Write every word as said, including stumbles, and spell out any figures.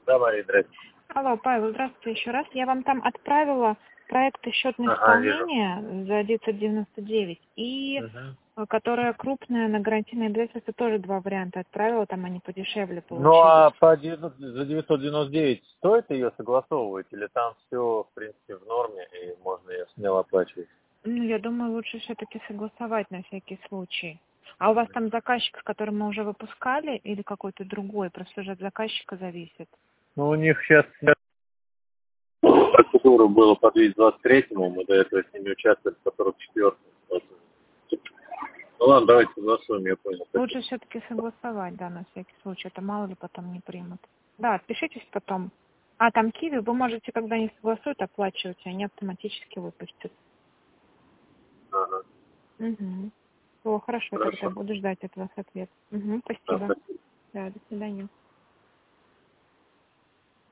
Да, Мария, здравствуйте. Алло, Павел, здравствуйте еще раз. Я вам там отправила проекты счетного Ага, вижу. исполнения за девятьсот девяносто девять и Мгм. э, которая крупная на гарантийные обязательства, тоже два варианта отправила, там они подешевле Ну, получились. а по девяносто за девятьсот девяносто девять стоит ее согласовывать, или там все, в принципе, в норме, и можно ее смело оплачивать? Ну, я думаю, лучше все-таки согласовать на всякий случай. А у вас там заказчик, с которым мы уже выпускали, или какой-то другой? Просто уже от заказчика зависит. Ну, у них сейчас процедура была по двести двадцать третьему, мы до этого с ними участвовали по сорок четвёртому. Ну ладно, давайте согласуем, я понял. Лучше Спасибо. все-таки согласовать, да, на всякий случай. Это мало ли потом не примут. Да, отпишитесь потом. А, там Киви, вы можете, когда они согласуют, оплачивать, и они автоматически выпустят. Ага. Угу. О, хорошо, тогда Хорошо. буду ждать от вас ответ. Угу, Да, спасибо. спасибо. Да, до свидания.